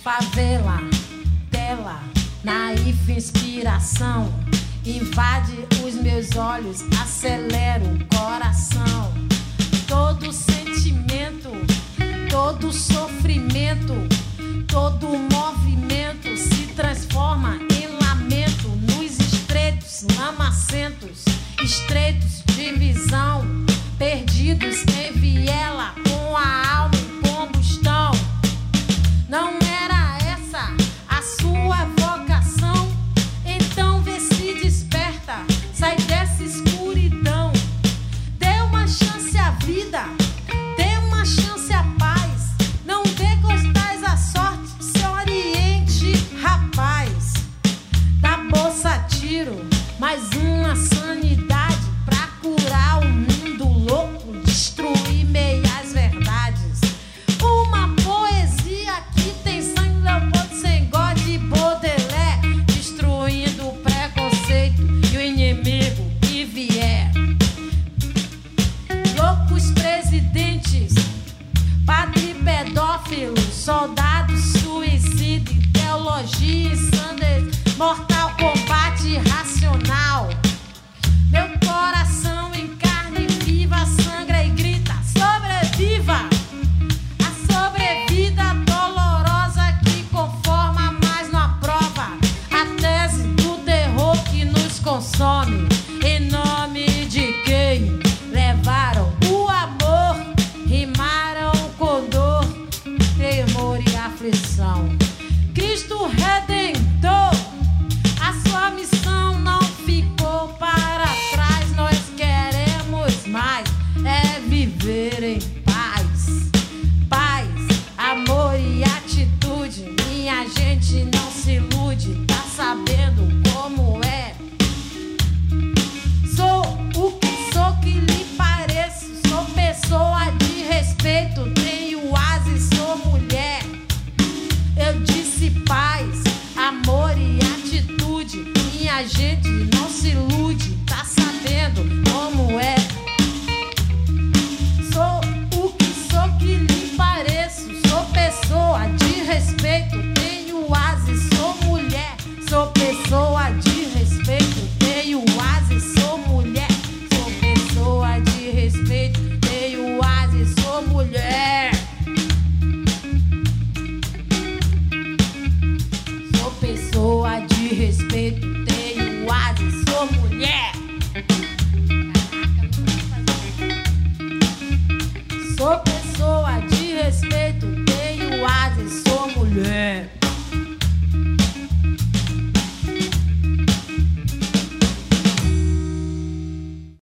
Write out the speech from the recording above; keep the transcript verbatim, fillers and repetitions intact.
Favela, tela, naif inspiração, invade os meus olhos, acelera o coração. Todo sentimento, todo sofrimento, todo movimento se transforma em lamento. Nos estreitos, lamacentos, estreitos de visão, perdidos em viela, com a alma em combustão. Não era essa a sua vocação? Então vê se desperta, sai dessa escuridão. Dê uma chance à vida, dê uma chance à paz. Não dê costais à sorte, se oriente, rapaz. Da bolsa tiro, mais uma sanidade pra curar o mundo louco, destruir meias verdades. Uma poesia que tem sangue, Leopoldo, Senghor e Baudelaire, destruindo o preconceito e o inimigo que vier. Loucos presidentes, padre pedófilo, soldado suicida, ideologia insana, mortal combate racional. Meu coração em carne viva sangra e grita: sobreviva! A sobrevida dolorosa que conforma, mas não aprova a tese do terror que nos consome. E não